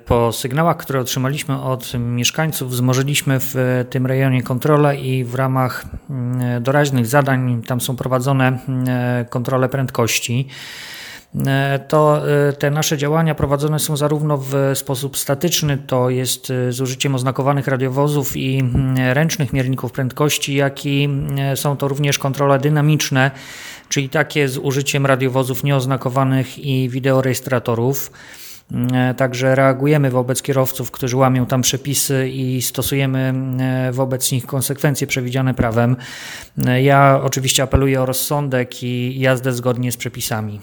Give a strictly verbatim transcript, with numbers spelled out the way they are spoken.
Po sygnałach, które otrzymaliśmy od mieszkańców, wzmożyliśmy w tym rejonie kontrolę i w ramach doraźnych zadań, tam są prowadzone kontrole prędkości. To te nasze działania prowadzone są zarówno w sposób statyczny, to jest z użyciem oznakowanych radiowozów i ręcznych mierników prędkości, jak i są to również kontrole dynamiczne, czyli takie z użyciem radiowozów nieoznakowanych i wideorejestratorów. Także reagujemy wobec kierowców, którzy łamią tam przepisy i stosujemy wobec nich konsekwencje przewidziane prawem. Ja oczywiście apeluję o rozsądek i jazdę zgodnie z przepisami.